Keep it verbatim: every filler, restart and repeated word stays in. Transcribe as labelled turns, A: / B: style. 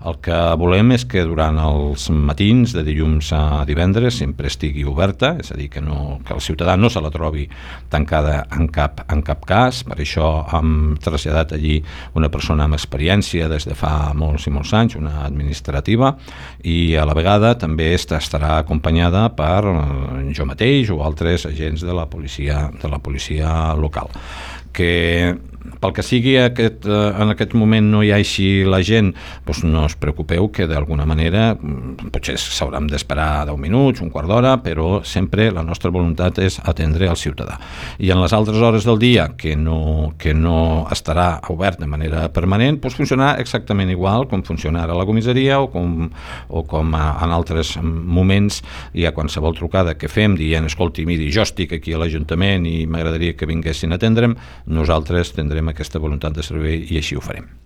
A: El que volem és que durant els matins, de dilluns a divendres, sempre estigui oberta, és a dir, que, no, que el ciutadà no se la trobi tancada en cap, en cap cas. Per això hem traslladat allí una persona amb experiència des de fa molts i molts anys, una administrativa, i a la vegada també estarà acompanyada per jo mateix o altres agents de la policia, de la policia local. Que pel que sigui aquest, en aquest moment no hi hagi la gent, doncs no us preocupeu, que d'alguna manera potser s'hauran d'esperar deu minuts, un quart d'hora, però sempre la nostra voluntat és atendre al ciutadà. I en les altres hores del dia que no, que no estarà obert de manera permanent, doncs funcionarà exactament igual com funcionarà a la comissaria o com, o com en altres moments hi ha qualsevol trucada que fem dient, escolti, miri, jo estic aquí a l'Ajuntament i m'agradaria que vinguessin a atendre'm, nosaltres tindrem aquesta voluntat de servei i així ho farem.